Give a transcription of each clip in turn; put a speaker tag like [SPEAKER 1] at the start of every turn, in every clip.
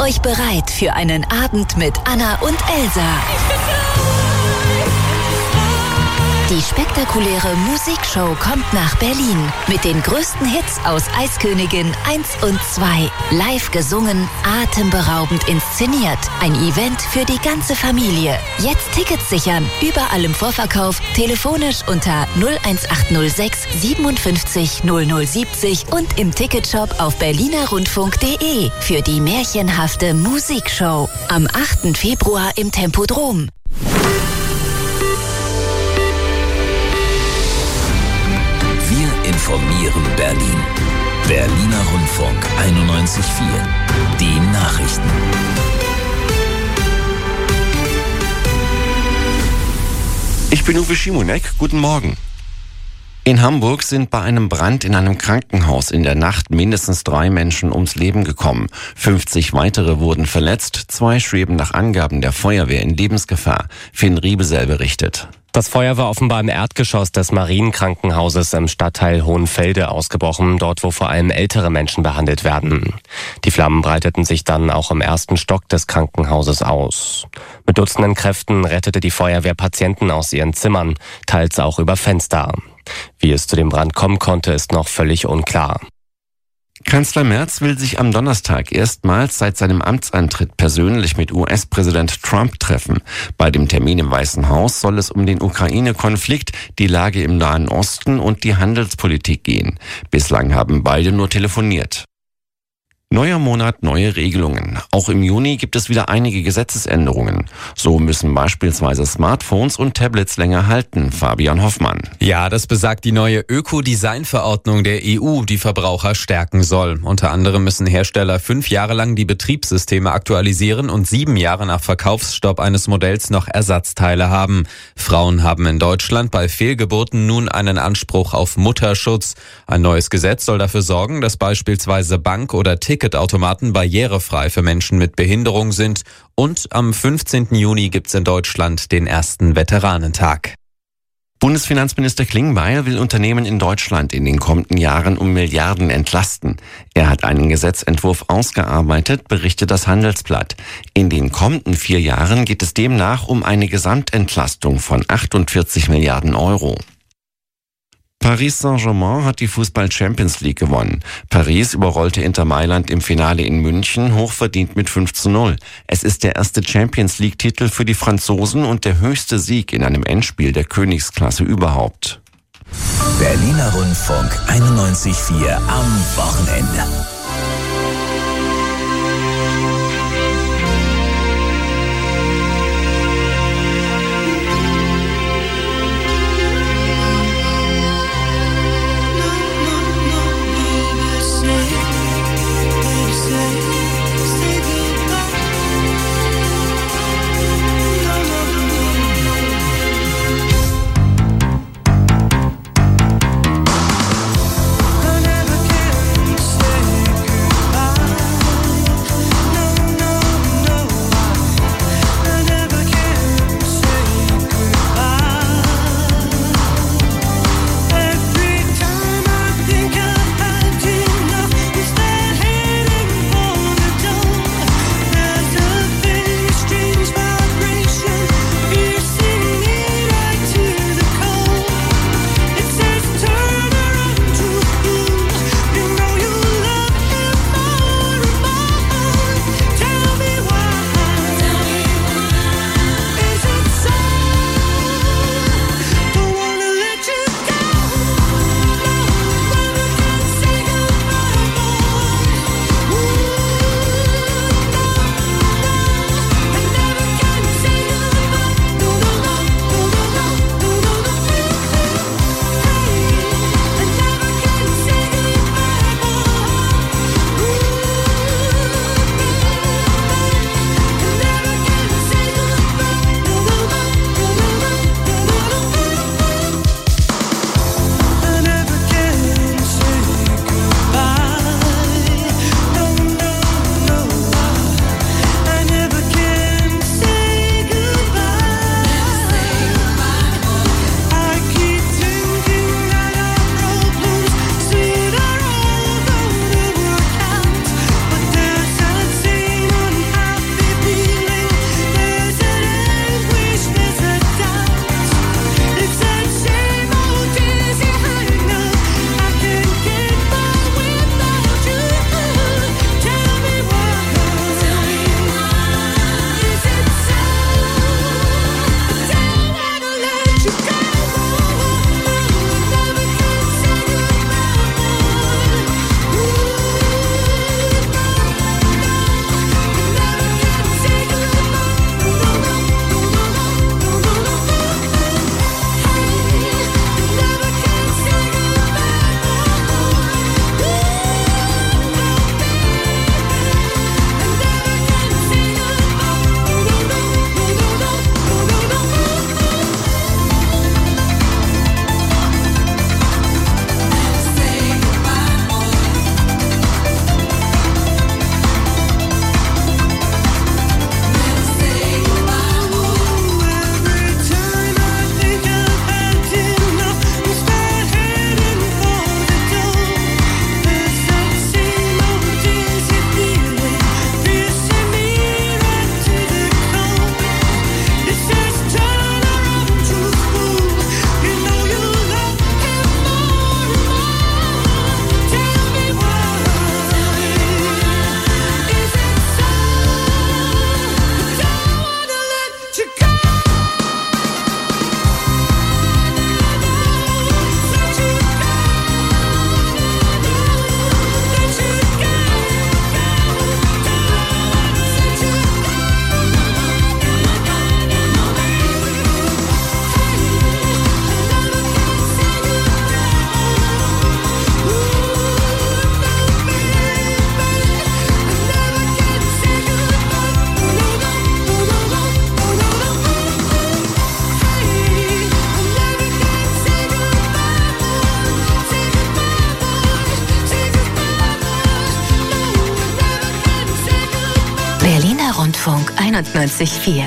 [SPEAKER 1] euch bereit für einen Abend mit Anna und Elsa. Die spektakuläre Musikshow kommt nach Berlin mit den größten Hits aus Eiskönigin 1 und 2. Live gesungen, atemberaubend inszeniert. Ein Event für die ganze Familie. Jetzt Tickets sichern. Überall im Vorverkauf. Telefonisch unter 01806 57 0070 und im Ticketshop auf berlinerrundfunk.de für die märchenhafte Musikshow. Am 8. Februar im Tempodrom.
[SPEAKER 2] Informieren Berlin. Berliner Rundfunk 91.4. Die Nachrichten.
[SPEAKER 3] Ich bin Uwe Schimonek. Guten Morgen. In Hamburg sind bei einem Brand in einem Krankenhaus in der Nacht mindestens 3 Menschen ums Leben gekommen. 50 weitere wurden verletzt. 2 schweben nach Angaben der Feuerwehr in Lebensgefahr. Finn Riebesell berichtet.
[SPEAKER 4] Das Feuer war offenbar im Erdgeschoss des Marienkrankenhauses im Stadtteil Hohenfelde ausgebrochen, dort wo vor allem ältere Menschen behandelt werden. Die Flammen breiteten sich dann auch im 1. Stock des Krankenhauses aus. Mit Dutzenden Kräften rettete die Feuerwehr Patienten aus ihren Zimmern, teils auch über Fenster. Wie es zu dem Brand kommen konnte, ist noch völlig unklar.
[SPEAKER 3] Kanzler Merz will sich am Donnerstag erstmals seit seinem Amtsantritt persönlich mit US-Präsident Trump treffen. Bei dem Termin im Weißen Haus soll es um den Ukraine-Konflikt, die Lage im Nahen Osten und die Handelspolitik gehen. Bislang haben beide nur telefoniert. Neuer Monat, neue Regelungen. Auch im Juni gibt es wieder einige Gesetzesänderungen. So müssen beispielsweise Smartphones und Tablets länger halten. Fabian Hoffmann.
[SPEAKER 5] Ja, das besagt die neue Ökodesign-Verordnung der EU, die Verbraucher stärken soll. Unter anderem müssen Hersteller 5 Jahre lang die Betriebssysteme aktualisieren und 7 Jahre nach Verkaufsstopp eines Modells noch Ersatzteile haben. Frauen haben in Deutschland bei Fehlgeburten nun einen Anspruch auf Mutterschutz. Ein neues Gesetz soll dafür sorgen, dass beispielsweise Bank- oder Ticketautomaten barrierefrei für Menschen mit Behinderung sind. Und am 15. Juni gibt's in Deutschland den ersten Veteranentag.
[SPEAKER 3] Bundesfinanzminister Klingbeil will Unternehmen in Deutschland in den kommenden Jahren um Milliarden entlasten. Er hat einen Gesetzentwurf ausgearbeitet, berichtet das Handelsblatt. In den kommenden 4 Jahren geht es demnach um eine Gesamtentlastung von 48 Milliarden Euro. Paris Saint-Germain hat die Fußball-Champions League gewonnen. Paris überrollte Inter Mailand im Finale in München, hochverdient mit 5:0. Es ist der erste Champions League-Titel für die Franzosen und der höchste Sieg in einem Endspiel der Königsklasse überhaupt.
[SPEAKER 2] Berliner Rundfunk 91.4 am Wochenende.
[SPEAKER 1] 91,4.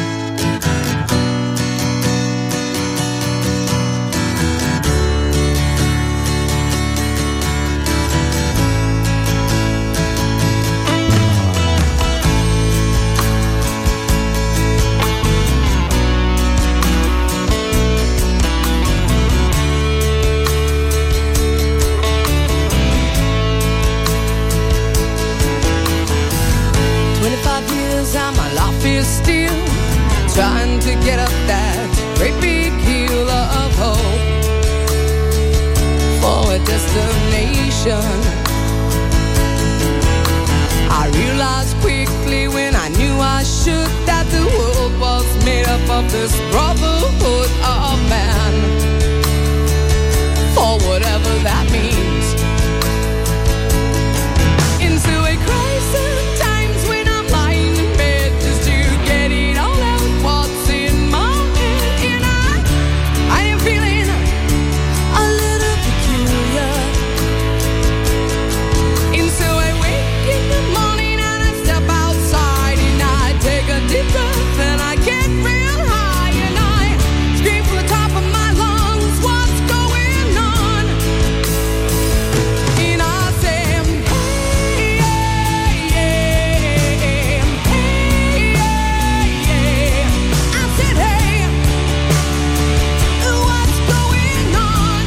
[SPEAKER 6] Trying to get up that great big hill of hope for a destination. I realized quickly when I knew I should that the world was made up of this brotherhood of man, for whatever that means. Into a crisis times when I'm lying in bed just to get it all out. What's in my head, and I am feeling a little peculiar. And so I wake in the morning and I step outside and I take a deep breath and I get real high and I scream from the top of my lungs, what's going on? And I say, hey, yeah, yeah, hey, yeah, yeah. I said, hey, what's going on?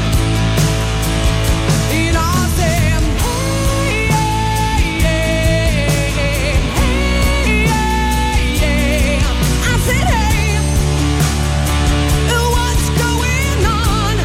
[SPEAKER 6] And I said, hey, yeah, yeah, hey, yeah, yeah. I said, hey, what's going on?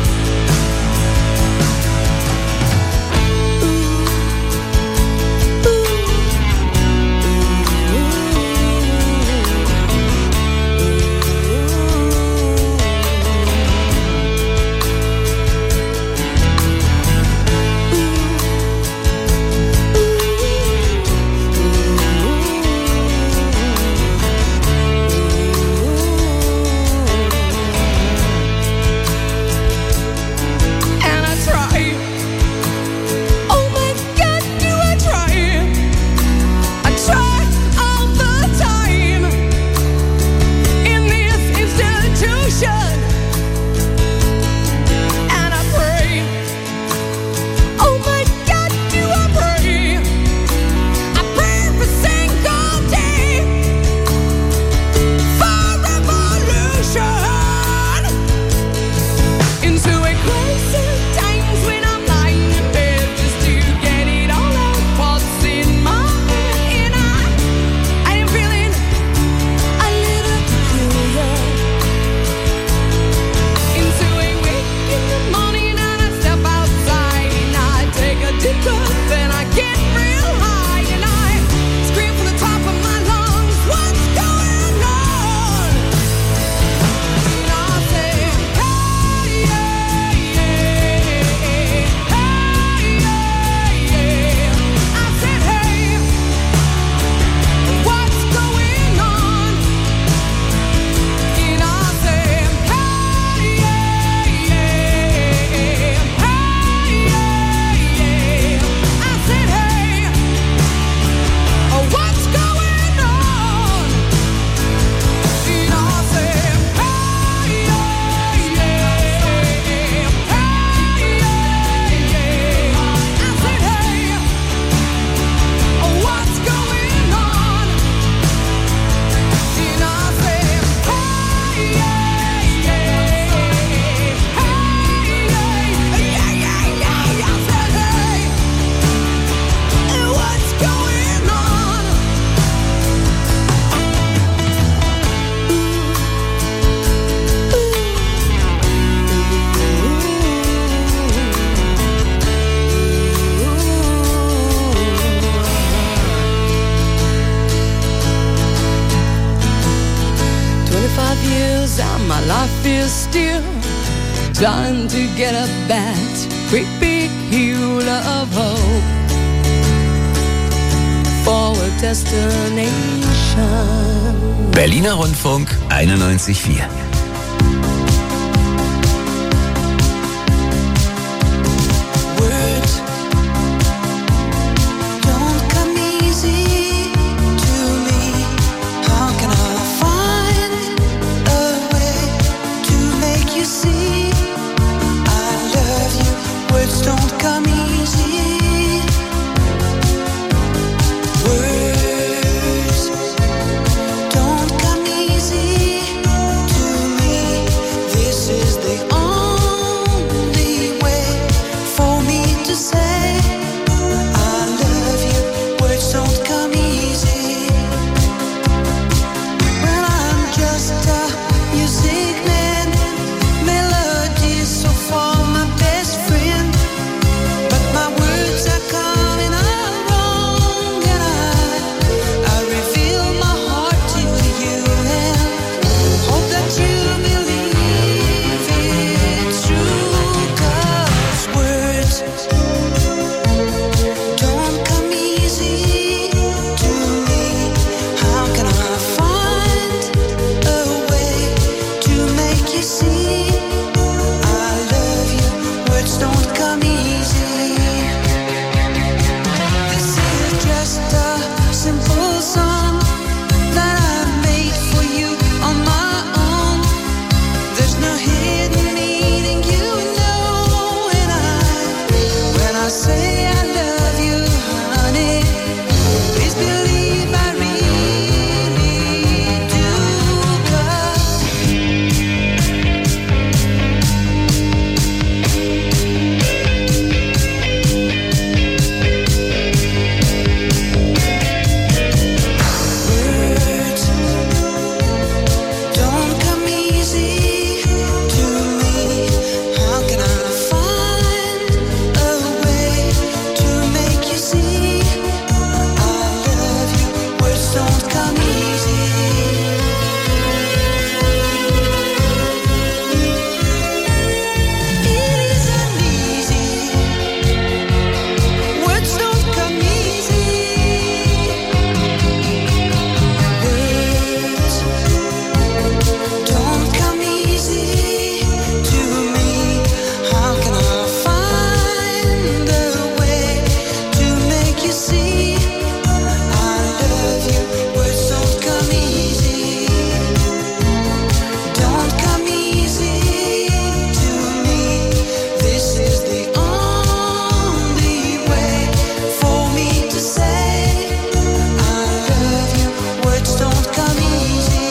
[SPEAKER 6] And I try. Oh my God, do I try? I try all the time in this institution. And I pray. Oh my God, do I pray? I pray every single day for revolution. Into a crisis times when I'm lying in bed just to get it all out. What's in my head, and I am feeling a little peculiar. Into a wake in the morning and I step outside and I take a deep breath and I get real high and I scream from the top of my lungs, what's going on? And I say, hey, yeah, yeah, hey, yeah, yeah. I said, hey, what's going on? And I say, hey, yeah, yeah, hey, yeah, yeah. I said, hey, what's going on? And I said, hey, yeah, yeah, hey, yeah, yeah. I said, hey, what's going on? And I said, hey, yeah, yeah, hey, yeah, yeah. I said, hey, what's going on? Years and my life is still trying to get up that great big hill of hope for a destination.
[SPEAKER 2] Berliner Rundfunk 91,4.
[SPEAKER 7] Don't come easy to me. How can come easy. Words don't come easy to me. This is the only way for me to say I love you. Words don't come easy. Well, I'm just a music man. Melodies so far my best friend, but my words are coming out wrong, and I reveal my heart to you and hope that you believe it's true. 'Cause words don't come easy to me. How can I find a way to make you see I love you? Words don't come easy. This is just a simple song that I made for you on my own. There's no hidden meaning, you know, and when I say I love you, honey, please believe I really do. 'Cause words don't come easy to me. How can I find a way to make you see I love you? Words don't come easy. It isn't easy. Words don't come easy. Words don't come easy to me. How can I find a way to make you see I love you? Words don't come easy. Don't come easy to me. This is the only way for me to say I love you. Words don't come easy.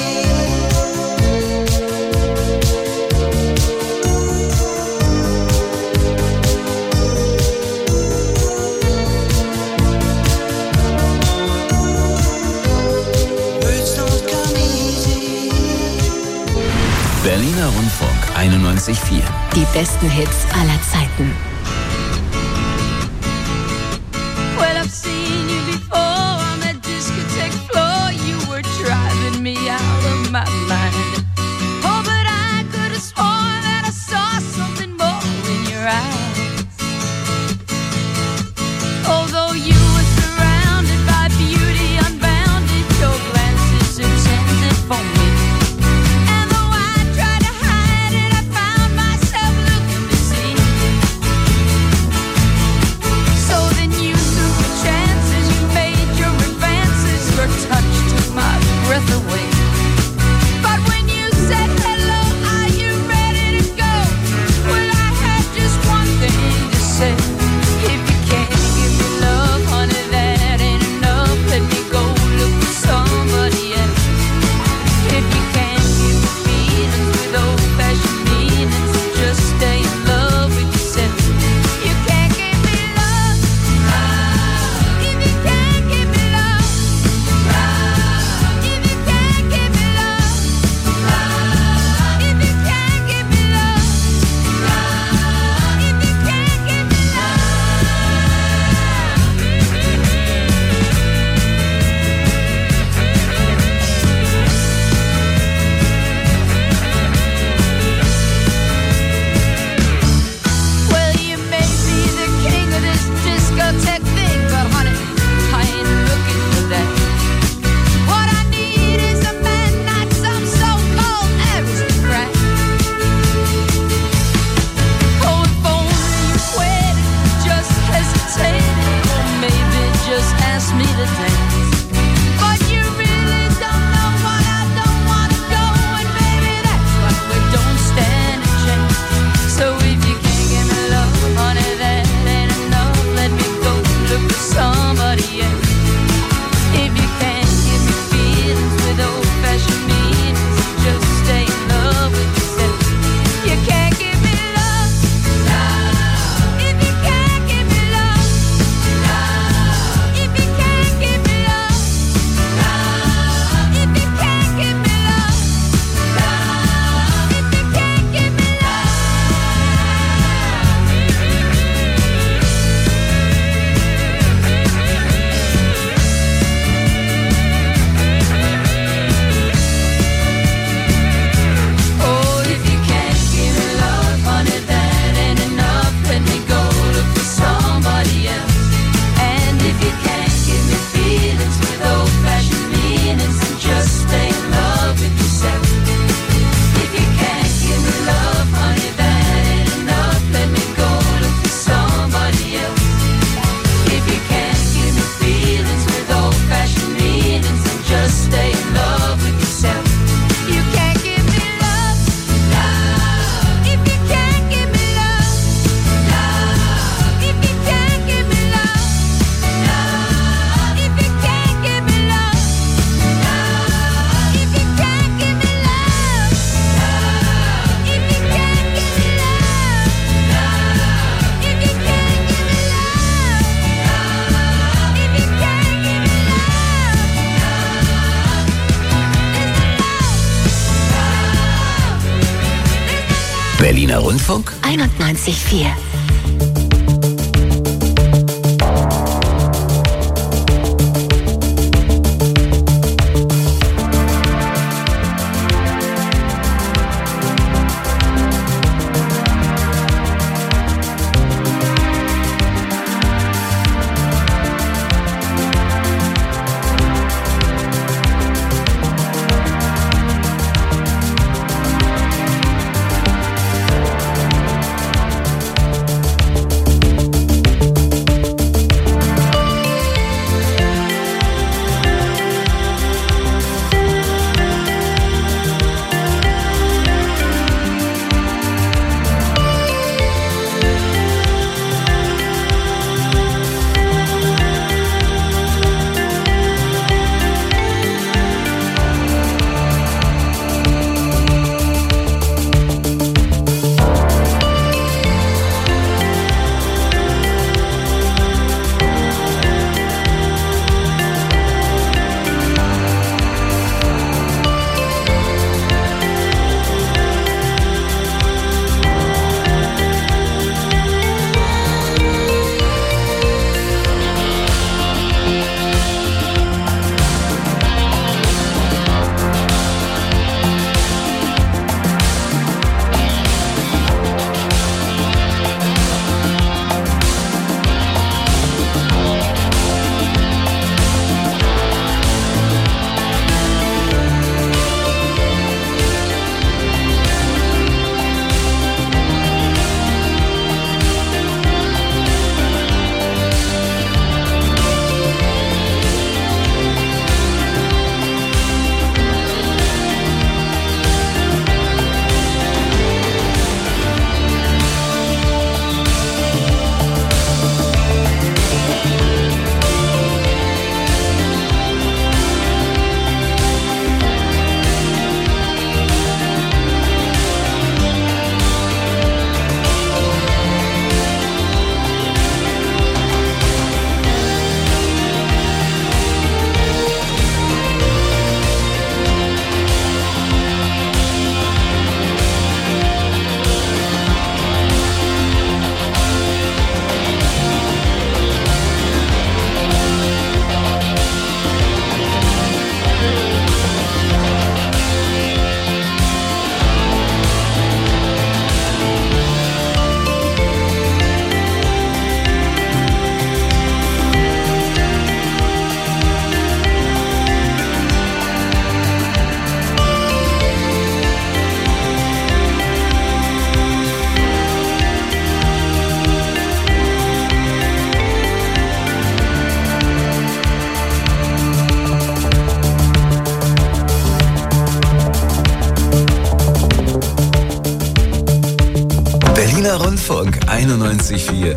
[SPEAKER 7] Words don't come easy.
[SPEAKER 2] Berliner Rundfunk 91.4.
[SPEAKER 1] Die besten Hits aller Zeiten.
[SPEAKER 6] Well, I've seen you before on that discotheque floor. You were driving me out of my mind. Oh, but I could have sworn that I saw something more in your eyes. Although you were surrounded by beauty unbounded, your glances intended for me. And though I tried to hide it, I found myself looking to see. So then you took the chances, you made your advances. Your touch took my breath away. But when you said hello, are you ready to go? Well, I had just one thing to say. If you can't give me love, honey, that ain't enough. Let me go look for somebody else. If you can't give me feelings with old-fashioned meanings, just stay in love with yourself. You can't give me love, if you can't give me love, if you can't give me love, if you can't give me love, if you can't give me Well, you may be the king of this discotheque thing, but honey, I ain't looking for that. What I need is a man, not some so-called aristocrat. Oh, if only you waited, just hesitated, or maybe just asked me to dance. But you really don't know what I don't want to go, and baby, that's why we don't stand a chance. So if you can't give me love, honey, that ain't
[SPEAKER 2] Rundfunk
[SPEAKER 1] 91,4.
[SPEAKER 2] Berliner Rundfunk 91,4.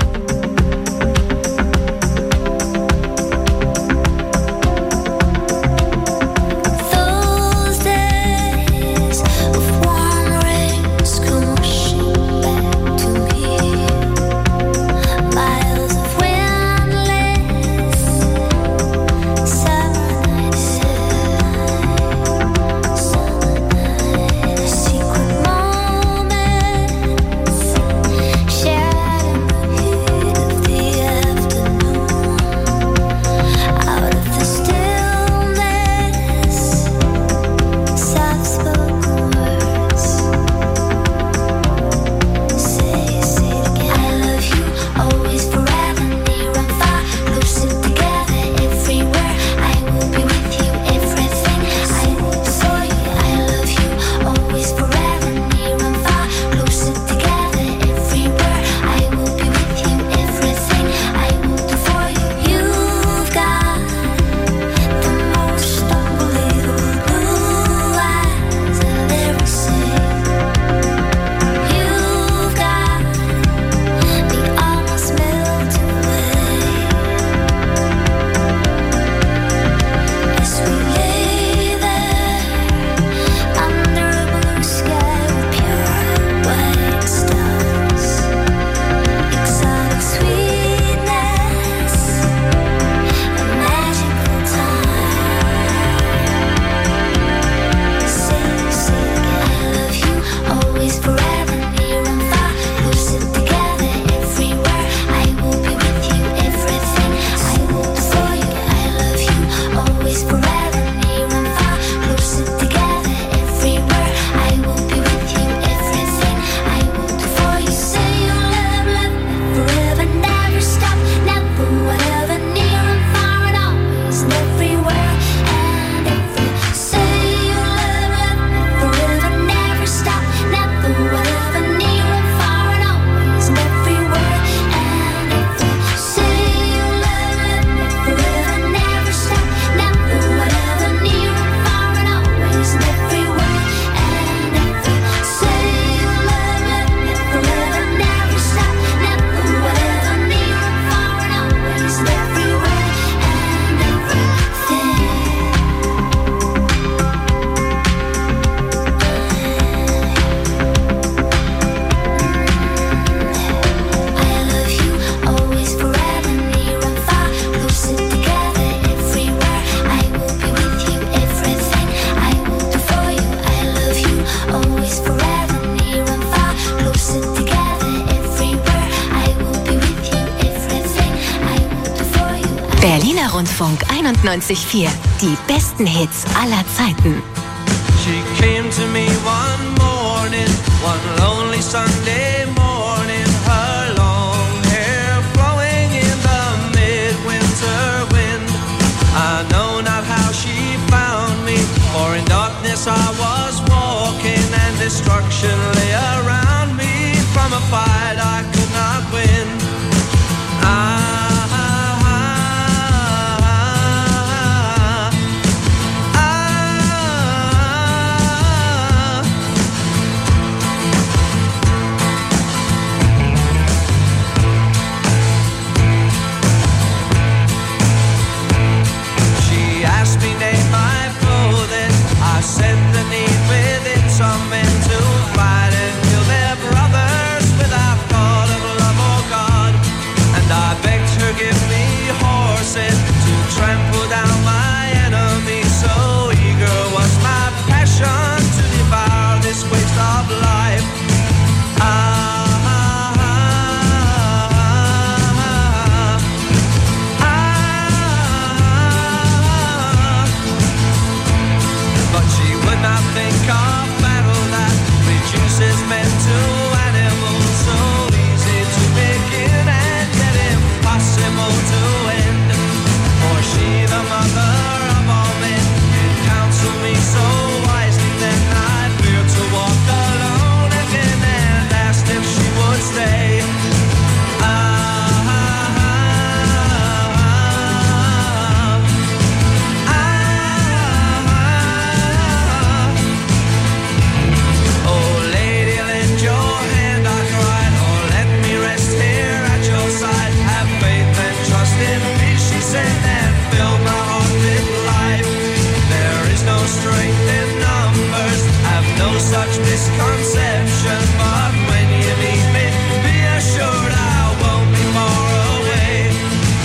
[SPEAKER 8] Shared in the
[SPEAKER 1] Berliner Rundfunk 91.4. Die besten Hits aller Zeiten.
[SPEAKER 8] She came to me one morning, one lonely Sunday morning, her long hair flowing in the midwinter wind. I know not how she found me, for in darkness I was walking and destruction lay around me. From a fight I could not win. Said the need within some men to fight and kill their brothers without thought of love or God. And I begged her, give me horses to trample down my enemies. So eager was my passion to devour this waste of life. I think of battle that reduces men to animals, so easy to begin and yet impossible to end. For she, the mother of all men, did counsel me so wisely, then I feared to walk alone again and asked if she would stay. And fill my heart with life. There is no strength in numbers, have no such misconception. But when you meet me, be assured I won't be far away.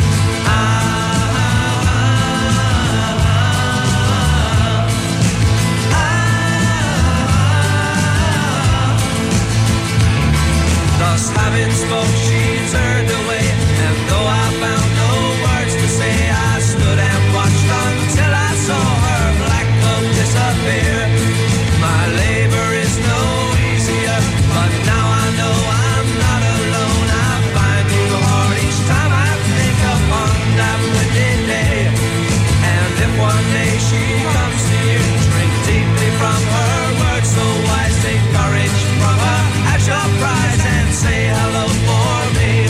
[SPEAKER 8] Thus having spoke, she turned away, and though I found no words to say, I stood and watched until I saw her black cloak disappear. My labor is no easier, but now I know I'm not alone. I find new heart each time I think upon that windy day. And if one day she comes to you, drink deeply from her words so wise, take courage from her as your prize, and say hello for me.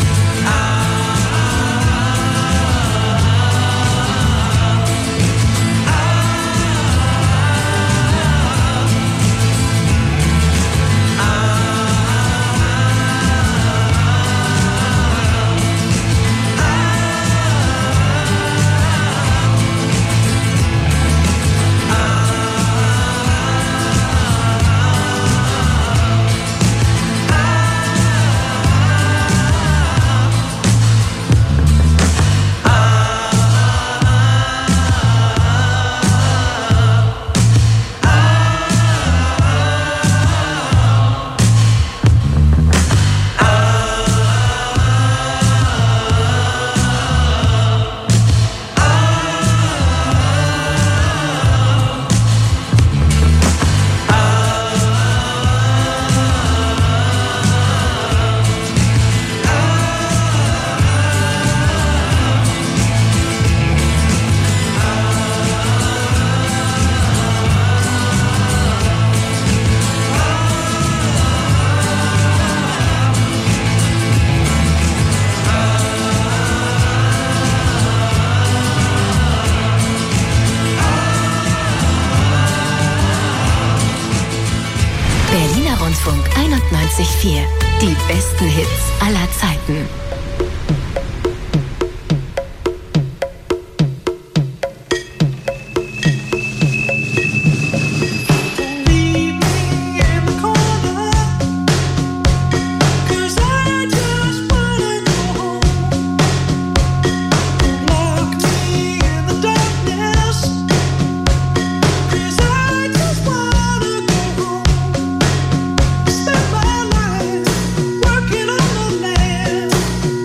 [SPEAKER 1] Rundfunk 91.4. Die besten Hits aller Zeiten.
[SPEAKER 7] Spend my life working on the land.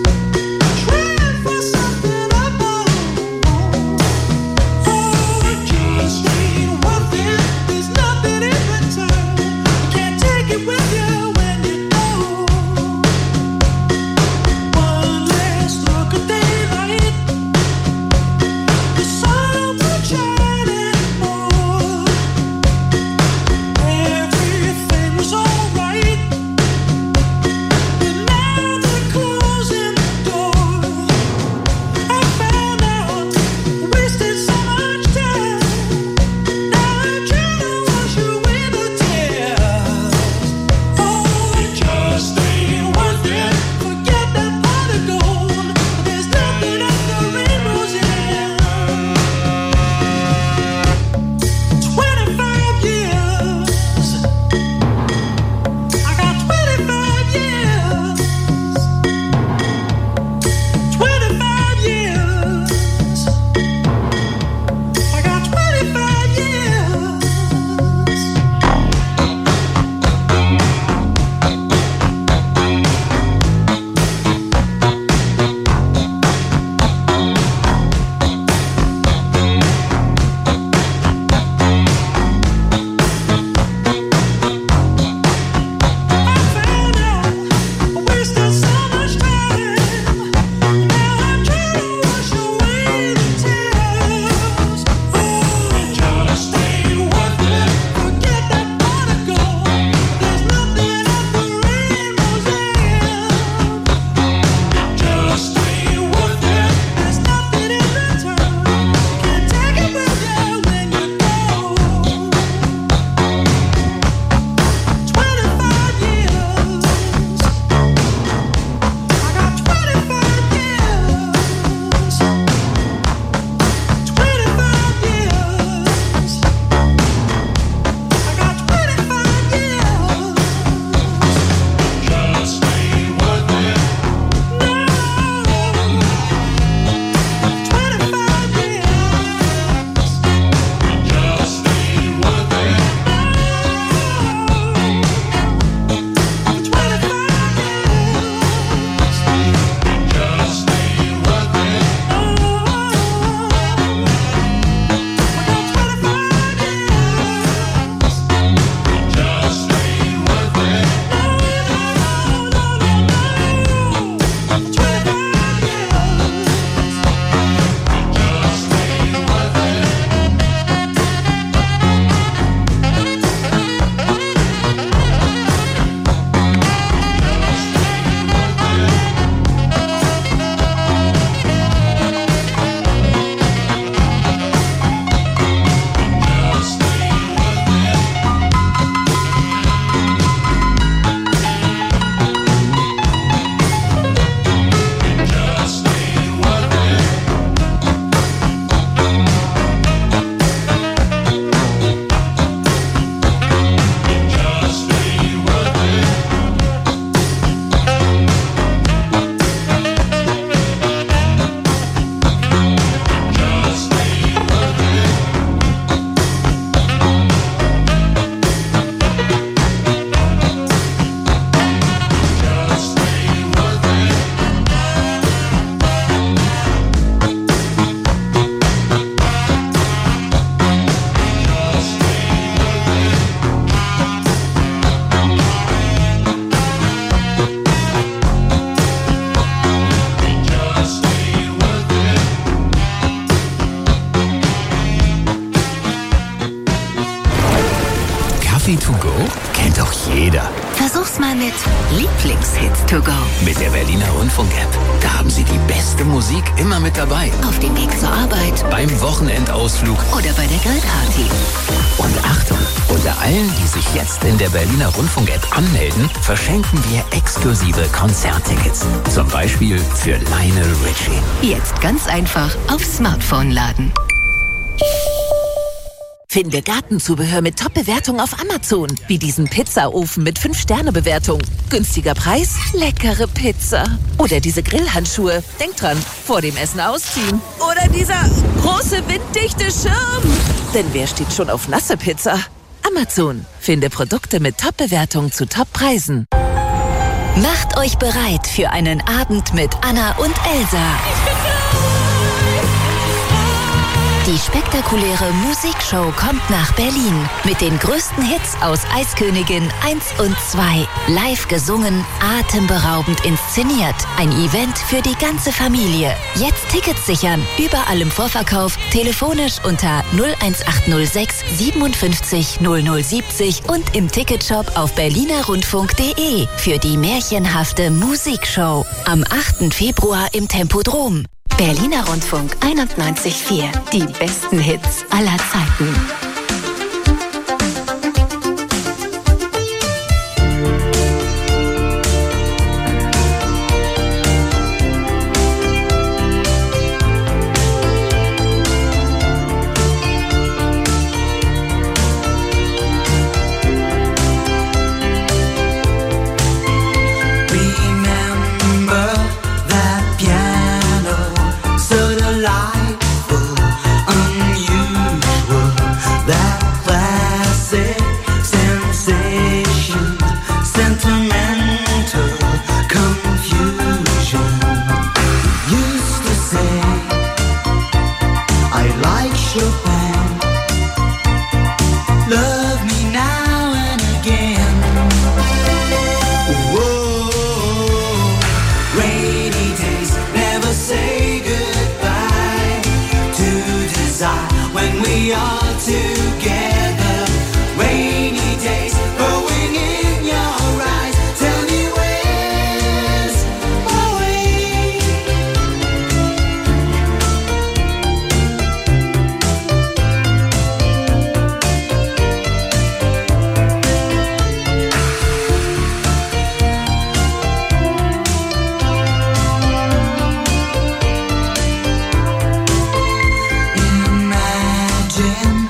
[SPEAKER 1] diesmal mit Lieblingshits to go.
[SPEAKER 2] Mit der Berliner Rundfunk-App. Da haben Sie die beste Musik immer mit dabei.
[SPEAKER 1] Auf dem Weg zur Arbeit
[SPEAKER 2] Beim Wochenendausflug.
[SPEAKER 1] oder bei der Grillparty.
[SPEAKER 2] Und Achtung, unter allen, die sich jetzt in der Berliner Rundfunk-App anmelden, verschenken wir exklusive Konzerttickets. Zum Beispiel für Lionel Richie.
[SPEAKER 1] Jetzt ganz einfach aufs Smartphone laden. Finde Gartenzubehör mit Top-Bewertung auf Amazon. Wie diesen Pizzaofen mit 5-Sterne-Bewertung. Günstiger Preis, leckere Pizza. Oder diese Grillhandschuhe. Denk dran, vor dem Essen ausziehen. Oder dieser große winddichte Schirm. Denn wer steht schon auf nasse Pizza? Amazon. Finde Produkte mit Top-Bewertung zu Top-Preisen. Macht euch bereit für einen Abend mit Anna und Elsa. Die spektakuläre Musikshow kommt nach Berlin mit den größten Hits aus Eiskönigin 1 und 2. Live gesungen, atemberaubend inszeniert. Ein Event für die ganze Familie. Jetzt Tickets sichern. Überall im Vorverkauf, telefonisch unter 01806 57 0070 und im Ticketshop auf berlinerrundfunk.de für die märchenhafte Musikshow. Am 8. Februar im Tempodrom. Berliner Rundfunk 91.4. Die besten Hits aller Zeiten.
[SPEAKER 8] Remember that piano, so delightful, unusual. That classic sensation, sentimental confusion. Used to say I like Chopin. Love me now and again. Whoa, rainy days never say goodbye to desire when we are together. Rainy days growing in your eyes. Tell me where's my way? Imagine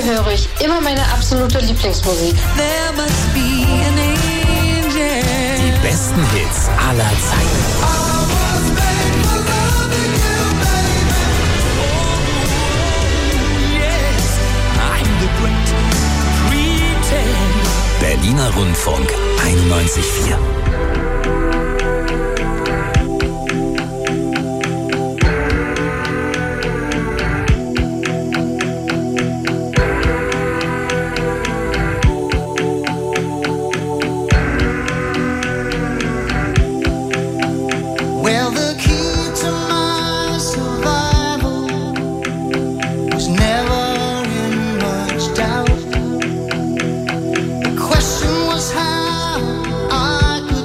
[SPEAKER 9] höre ich immer meine absolute Lieblingsmusik.
[SPEAKER 7] There must be an angel.
[SPEAKER 2] Die besten Hits aller Zeiten. Berliner Rundfunk 91,4.
[SPEAKER 7] Well, the key to my survival was never in much doubt. The question was how I could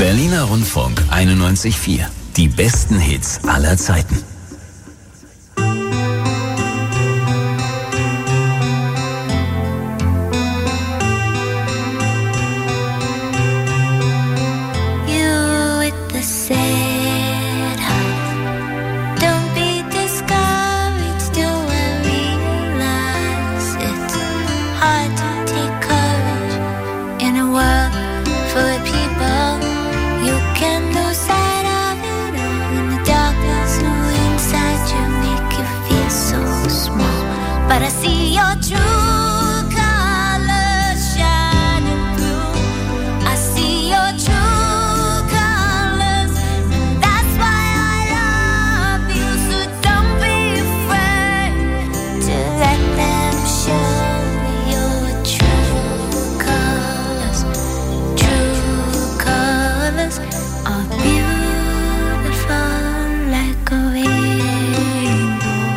[SPEAKER 2] Berliner Rundfunk 91.4. Die besten Hits aller Zeiten.
[SPEAKER 10] You with the sad heart. Don't be discouraged, do I realize it's hard to take courage in a world full of people. You can lose sight of it all in the darkness. No inside you make you feel so small. But I see your true colors shining through. I see your true colors, and that's why I love you. So don't be afraid to let them show your true colors. True colors are beautiful like a rainbow.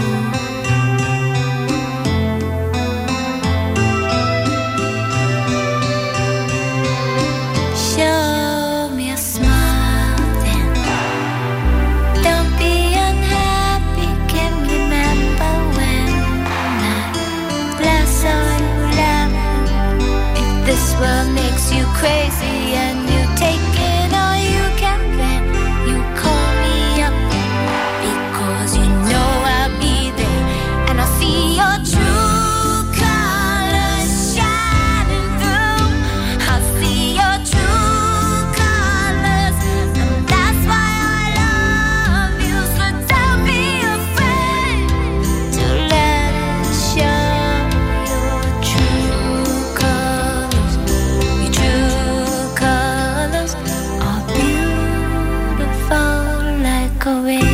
[SPEAKER 10] Show me a smile then. Don't be unhappy, can remember when I last saw you laughing. If this world makes you crazy and you take it all you can, then you call me up, because you know I'll be there, and I'll see your true colors shining through. I'll see your true colors, and that's why I love you. So don't be afraid to let it show your true colors. Your true colors are beautiful like a rainbow.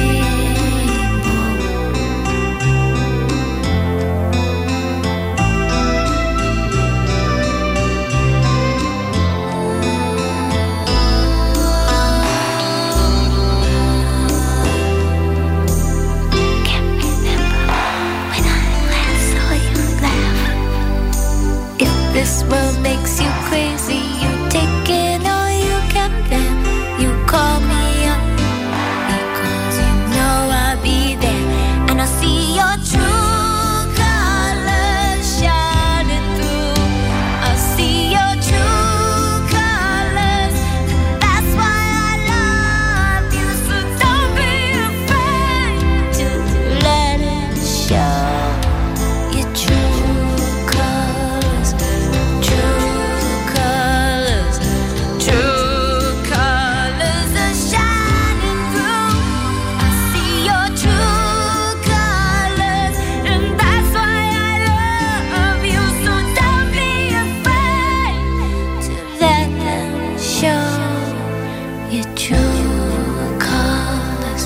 [SPEAKER 10] Can't remember when I last saw you laugh. If this world makes you crazy, you take it all you can, then you call me up, because you know I'll be there, and I'll see your true colors shining through. I'll see your true colors, and that's why I love you. So don't be afraid to let it show your true colors. True colors, true colors are shining through. I see your true colors, and that's why I love you. So don't be afraid to let them show your true colors.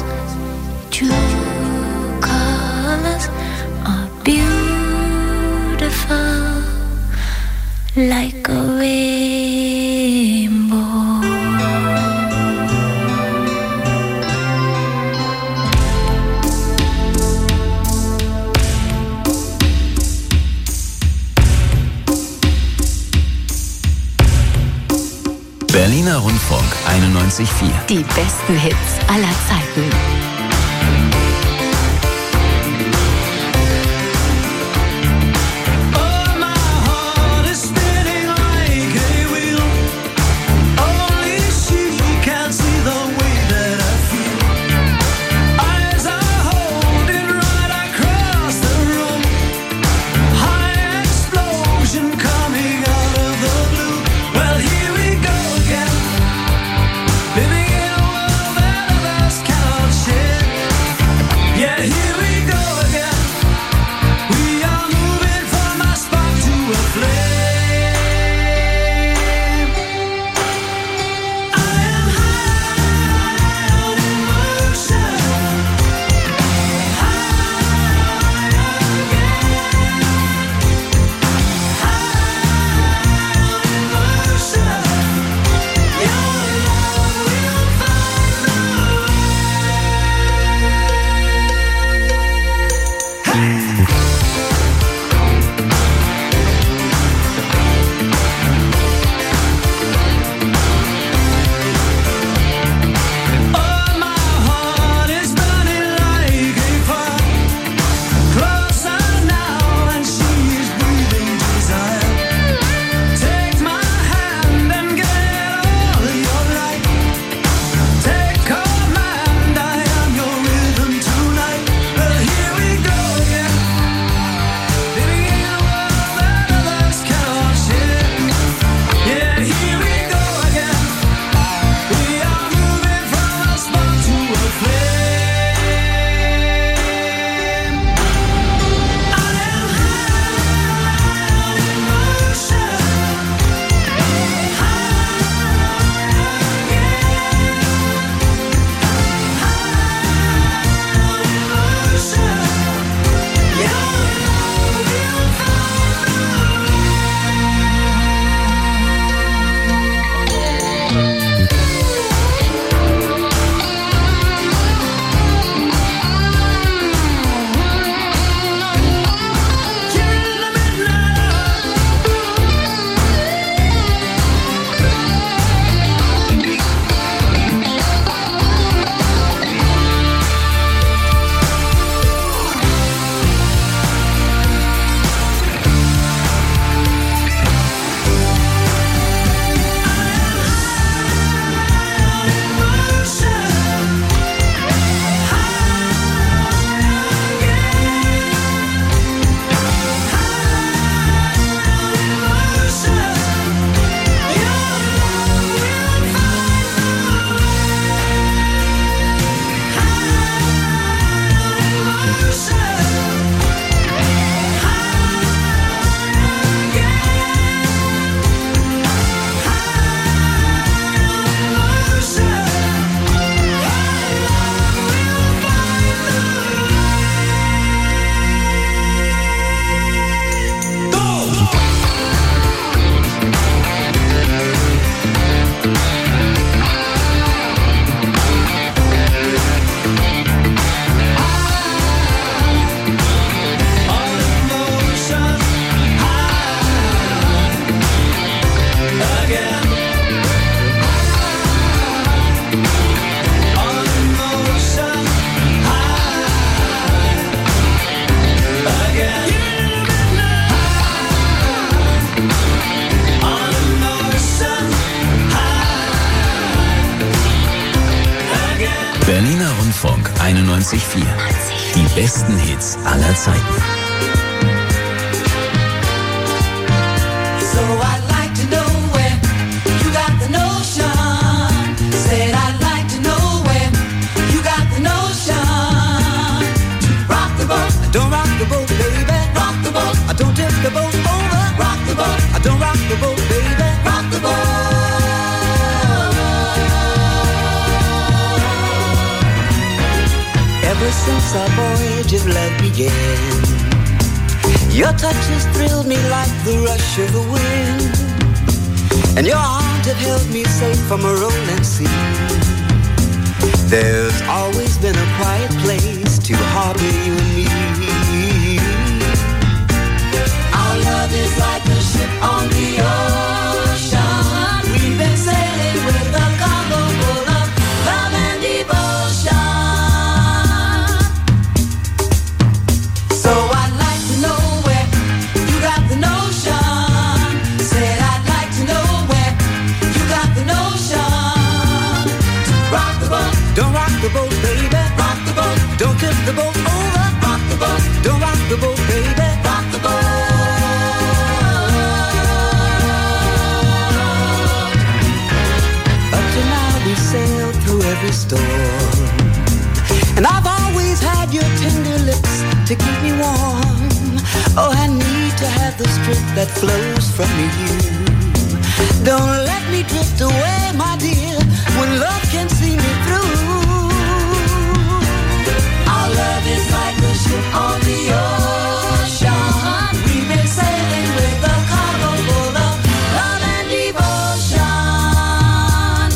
[SPEAKER 10] True colors are beautiful like a rainbow.
[SPEAKER 2] Berliner Rundfunk 91.4.
[SPEAKER 1] Die besten Hits aller Zeiten.
[SPEAKER 8] Oh, my heart is spinning like a wheel. Only she can see the way that I feel. Eyes are holding right across the room. High explosion coming out of the blue. Well, here we go again. Living in a world that others cannot share.
[SPEAKER 2] Berliner Rundfunk 91.4. Die besten Hits aller Zeiten.
[SPEAKER 7] So I'd like to know where you got the notion. Said I'd like to know where you got the notion. Rock the boat, don't rock the boat, baby. Rock the boat, don't tip the boat over. Rock the boat, don't rock the boat, baby. Rock the boat. Ever since our voyage of love began, your touches thrilled me like the rush of the wind, and your arms have held me safe from a rolling sea. There's always been a quiet place to harbor you and me. Our love is like a ship on the ocean. We've been sailing with a cargo full of love and devotion. So I'd like to know where you got the notion. Said I'd like to know where you got the notion. Rock the boat, don't rock the boat, baby. Rock the boat, don't tip the boat over. Rock the boat, don't rock the boat, baby. Rock the boat. Up to now we sailed through every storm, and I've always had your tender lips to keep me warm. Oh, I need to have the strength that flows from you. Don't let me drift away, my dear, when love can see me through. Our love is like a ship on the ocean. We've been sailing with a cargo full of love and devotion.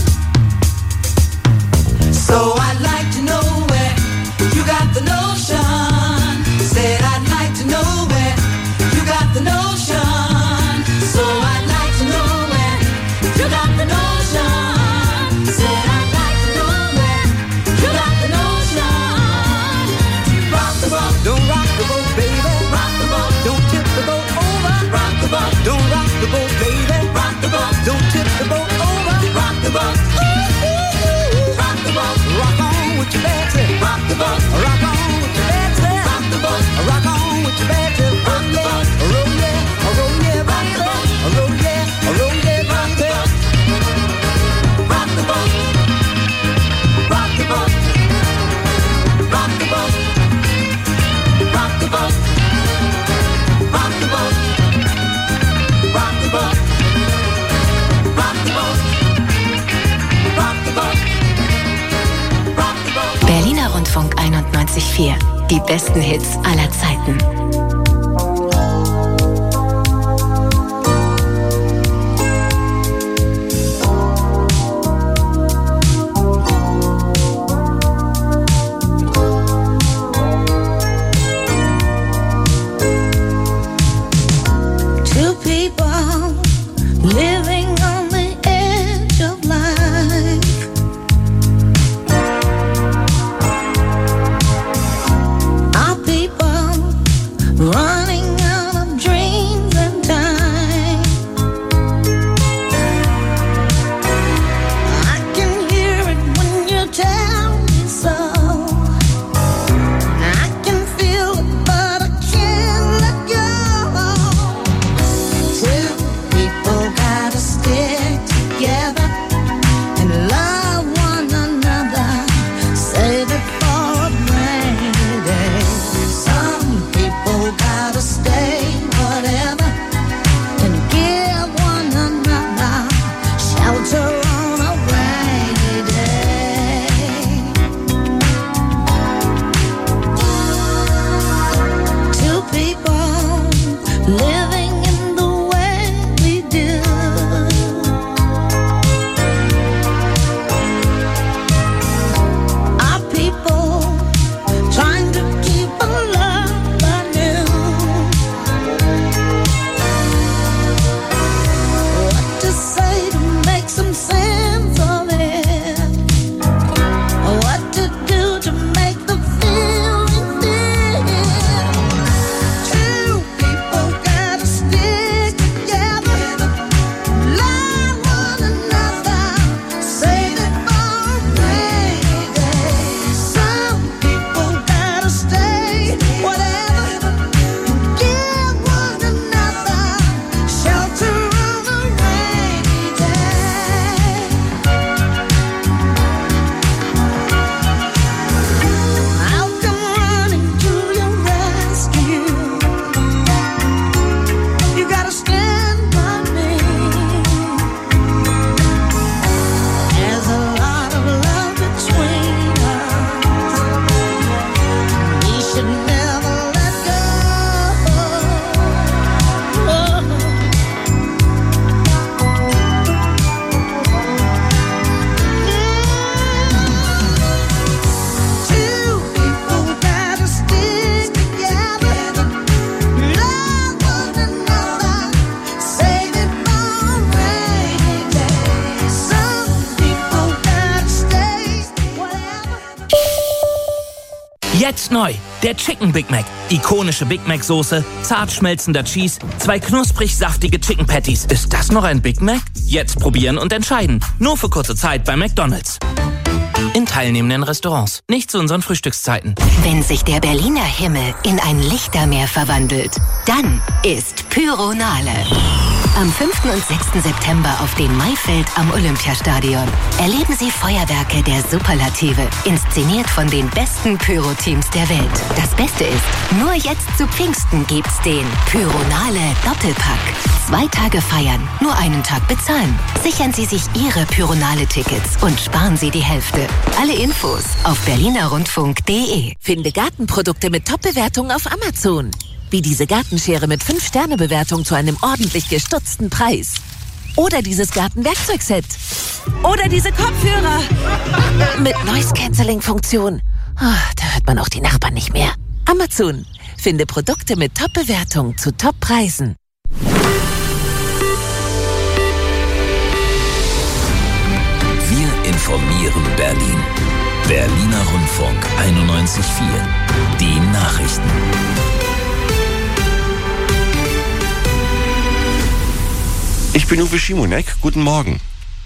[SPEAKER 7] So I'd like to know where you got the notion. Said I'd like to know where you got the notion. So I'd like to know where you got the notion. Said I'd like to know where you got the notion. Rock the boat, don't rock the boat, baby. Rock the boat, don't tip the boat over. Rock the boat, don't rock the boat, baby. Rock the boat, don't tip the boat over. Rock the boat, rock the boat, rock on with your bad tip. Rock the boat, rock on with your bad tip. Rock the boat, rock on with your bad tip. Rock the boat, roll yeah, roll yeah, rock the boat, roll yeah, roll yeah, rock the boat. Rock the boat, rock the boat, rock the boat, rock the boat, rock the boat, rock the boat, rock the boat, rock the boat, rock the boat.
[SPEAKER 1] Berliner Rundfunk 91.4. Die besten Hits aller Zeiten.
[SPEAKER 10] Two people living on the edge of life. Our people
[SPEAKER 11] Jetzt neu, der Chicken Big Mac. Ikonische Big Mac Soße, zart schmelzender Cheese, 2 knusprig saftige Chicken Patties. Ist das noch ein Big Mac? Jetzt probieren und entscheiden. Nur für kurze Zeit bei McDonald's. In teilnehmenden Restaurants, nicht zu unseren Frühstückszeiten.
[SPEAKER 1] Wenn sich der Berliner Himmel in ein Lichtermeer verwandelt, dann ist Pyronale. Am 5. und 6. September auf dem Maifeld am Olympiastadion erleben Sie Feuerwerke der Superlative, inszeniert von den besten Pyro-Teams der Welt. Das Beste ist, nur jetzt zu Pfingsten gibt's den Pyronale Doppelpack. 2 Tage feiern, nur einen Tag bezahlen. Sichern Sie sich Ihre Pyronale-Tickets und sparen Sie die Hälfte. Alle Infos auf berlinerrundfunk.de.
[SPEAKER 12] Finde Gartenprodukte mit Top-Bewertungen auf Amazon. Wie diese Gartenschere mit 5-Sterne-Bewertung zu einem ordentlich gestutzten Preis. Oder dieses Gartenwerkzeugset. Oder diese Kopfhörer mit Noise-Canceling-Funktion. Da hört man auch die Nachbarn nicht mehr. Amazon. Finde Produkte mit Top-Bewertung zu Top-Preisen.
[SPEAKER 2] Wir informieren Berlin. Berliner Rundfunk 91.4. Die Nachrichten.
[SPEAKER 3] Ich bin Uwe Schimonek, guten Morgen.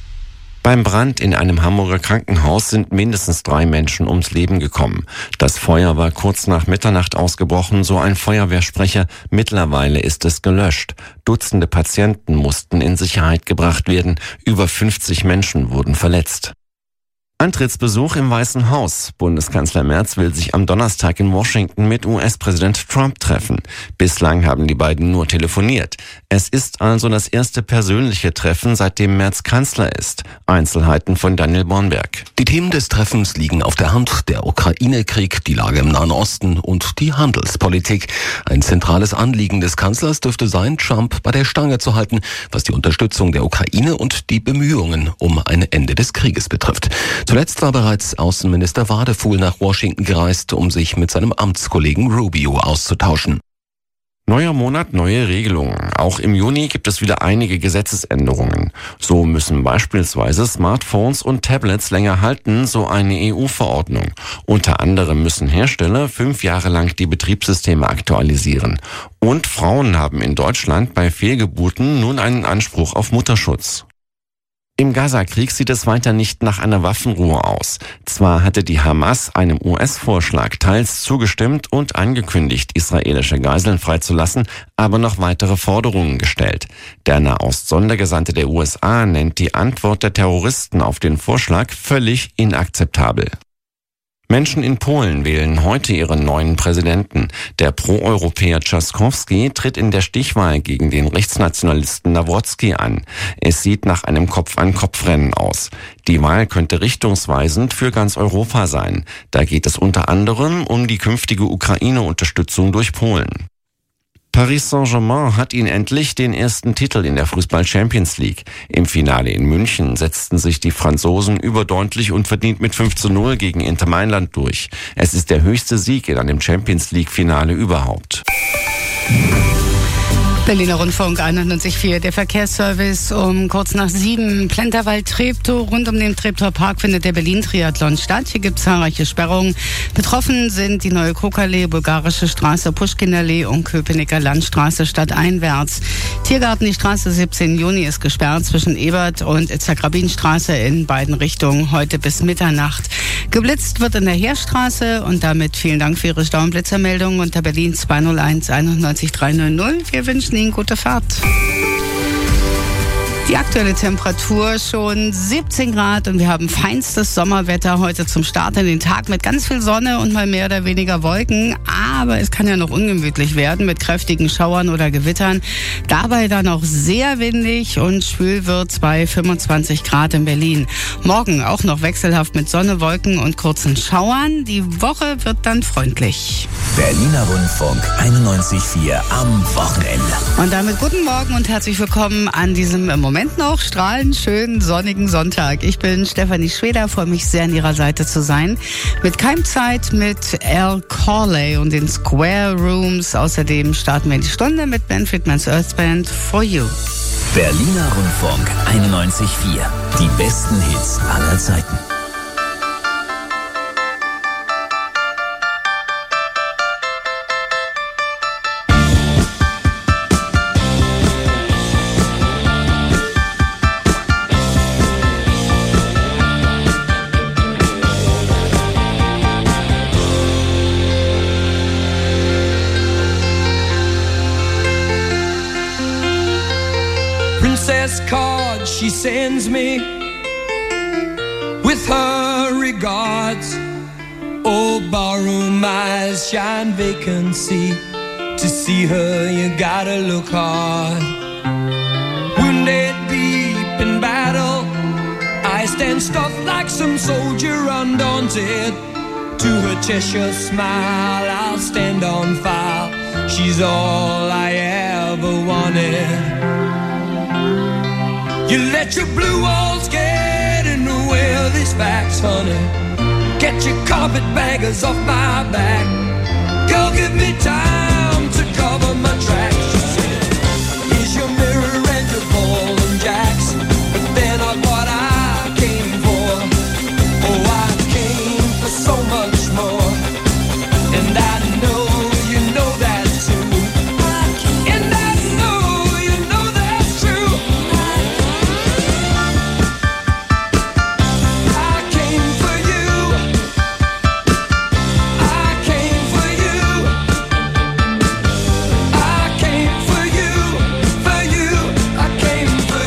[SPEAKER 3] Beim Brand in einem Hamburger Krankenhaus sind mindestens 3 Menschen ums Leben gekommen. Das Feuer war kurz nach Mitternacht ausgebrochen, so ein Feuerwehrsprecher. Mittlerweile ist es gelöscht. Dutzende Patienten mussten in Sicherheit gebracht werden. Über 50 Menschen wurden verletzt. Antrittsbesuch im Weißen Haus. Bundeskanzler Merz will sich am Donnerstag in Washington mit US-Präsident Trump treffen. Bislang haben die beiden nur telefoniert. Es ist also das erste persönliche Treffen, seitdem Merz Kanzler ist. Einzelheiten von Daniel Bornberg.
[SPEAKER 13] Die Themen des Treffens liegen auf der Hand. Der Ukraine-Krieg, die Lage im Nahen Osten und die Handelspolitik. Ein zentrales Anliegen des Kanzlers dürfte sein, Trump bei der Stange zu halten, was die Unterstützung der Ukraine und die Bemühungen um ein Ende des Krieges betrifft. Zuletzt war bereits Außenminister Wadefuhl nach Washington gereist, um sich mit seinem Amtskollegen Rubio auszutauschen.
[SPEAKER 3] Neuer Monat, neue Regelungen. Auch im Juni gibt es wieder einige Gesetzesänderungen. So müssen beispielsweise Smartphones und Tablets länger halten, so eine EU-Verordnung. Unter anderem müssen Hersteller 5 Jahre lang die Betriebssysteme aktualisieren. Und Frauen haben in Deutschland bei Fehlgeburten nun einen Anspruch auf Mutterschutz. Im Gaza-Krieg sieht es weiter nicht nach einer Waffenruhe aus. Zwar hatte die Hamas einem US-Vorschlag teils zugestimmt und angekündigt, israelische Geiseln freizulassen, aber noch weitere Forderungen gestellt. Der Nahost-Sondergesandte der USA nennt die Antwort der Terroristen auf den Vorschlag völlig inakzeptabel. Menschen in Polen wählen heute ihren neuen Präsidenten. Der Pro-Europäer Trzaskowski tritt in der Stichwahl gegen den Rechtsnationalisten Nawrocki an. Es sieht nach einem Kopf-an-Kopf-Rennen aus. Die Wahl könnte richtungsweisend für ganz Europa sein. Da geht es unter anderem um die künftige Ukraine-Unterstützung durch Polen. Paris Saint-Germain hat ihnen endlich den ersten Titel in der Fußball-Champions League. Im Finale in München setzten sich die Franzosen überdeutlich und verdient mit 5:0 gegen Inter Mailand durch. Es ist der höchste Sieg in einem Champions League-Finale überhaupt.
[SPEAKER 14] Berliner Rundfunk 91.4, der Verkehrsservice um kurz nach 7. Plenterwald-Treptow. Rund um den Treptower Park findet der Berlin-Triathlon statt. Hier gibt es zahlreiche Sperrungen. Betroffen sind die Neue Krokallee, Bulgarische Straße, Puschkinallee und Köpenicker Landstraße stadteinwärts. Tiergarten, die Straße 17 Juni ist gesperrt zwischen Ebert und Itzhak-Rabin-Straße in beiden Richtungen heute bis Mitternacht. Geblitzt wird in der Heerstraße und damit vielen Dank für Ihre Stau- und Blitzermeldungen unter Berlin 201 91 300. Wir wünschen Ihnen gute Fahrt. Die aktuelle Temperatur schon 17 Grad und wir haben feinstes Sommerwetter heute zum Start in den Tag mit ganz viel Sonne und mal mehr oder weniger Wolken. Aber es kann ja noch ungemütlich werden mit kräftigen Schauern oder Gewittern. Dabei dann auch sehr windig und schwül wird's bei 25 Grad in Berlin. Morgen auch noch wechselhaft mit Sonne, Wolken und kurzen Schauern. Die Woche wird dann freundlich.
[SPEAKER 2] Berliner Rundfunk 91.4 am Wochenende.
[SPEAKER 14] Und damit guten Morgen und herzlich willkommen an diesem im Moment noch strahlend schönen sonnigen Sonntag. Ich bin Stefanie Schweder, freue mich sehr an Ihrer Seite zu sein. Mit Keimzeit mit Al Corley und den Square Rooms. Außerdem starten wir die Stunde mit Ben Friedmans Earth Band For You.
[SPEAKER 2] Berliner Rundfunk 91.4. Die besten Hits aller Zeiten.
[SPEAKER 8] she sends me with her regards. Oh, barroom eyes shine vacancy. To see her, you gotta look hard. Wounded deep in battle, I stand stuffed like some soldier undaunted. To her Cheshire smile, I'll stand on file. She's all I ever wanted. You let your blue walls get in the way of these facts, honey. Get your carpetbaggers off my back. Girl, give me time to cover my tracks. She said, here's your mirror and your ball and jacks. But they're not what I came for. Oh, I came for so much more. And I know you know that too. And I know you know that's true. I came for you. I came for you. I came for you. For you. I came for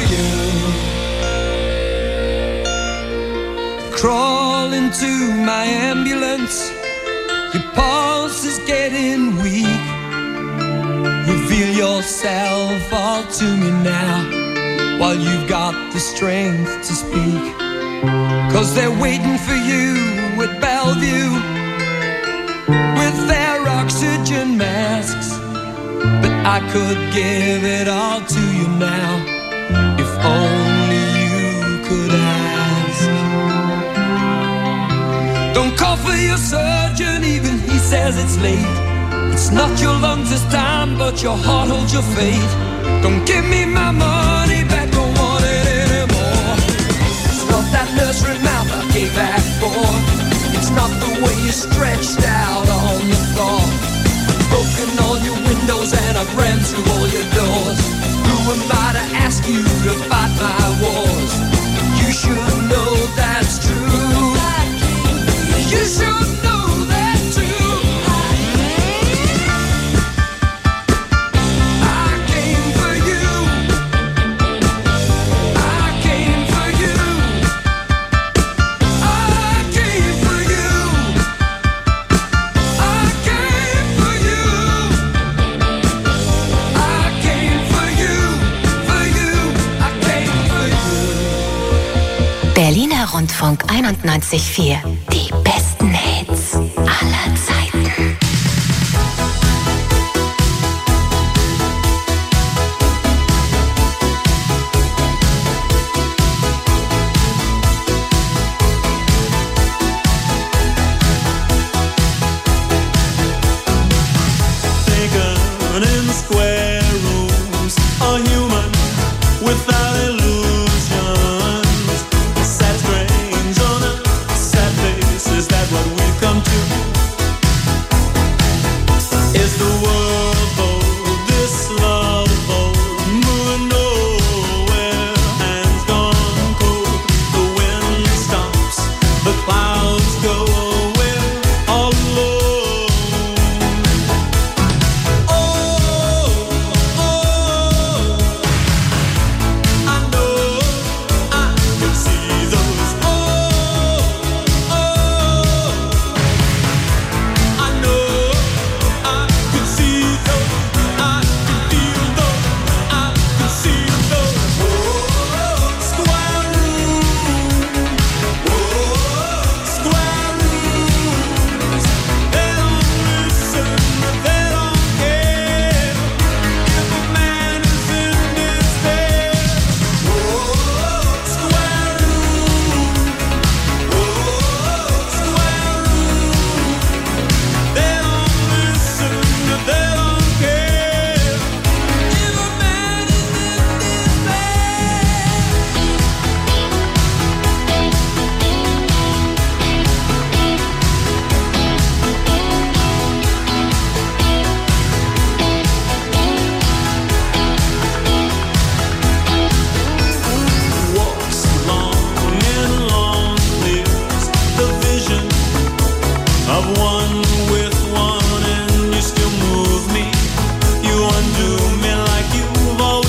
[SPEAKER 8] you. Crawl into my ambulance. Your pulse is getting weak. Reveal yourself all to me now, while you've got the strength to speak. 'Cause they're waiting for you at Bellevue with their oxygen masks. But I could give it all to you now, if only you could ask. Don't call for your surgeon, even he says it's late. It's not your lungs this time, but your heart holds your fate. Don't give me my money back, don't want it anymore. It's not that nursery mouth I gave back for. It's not the way you stretched out on the floor. I've broken all your windows and I've ran through all your doors. Who am I to ask you to fight my wars? You should know that's true. You should know that too. I came for you. I came for you. I came for you. I came for you. I came for you. For you. I came for you.
[SPEAKER 1] Berliner Rundfunk 91,4. Die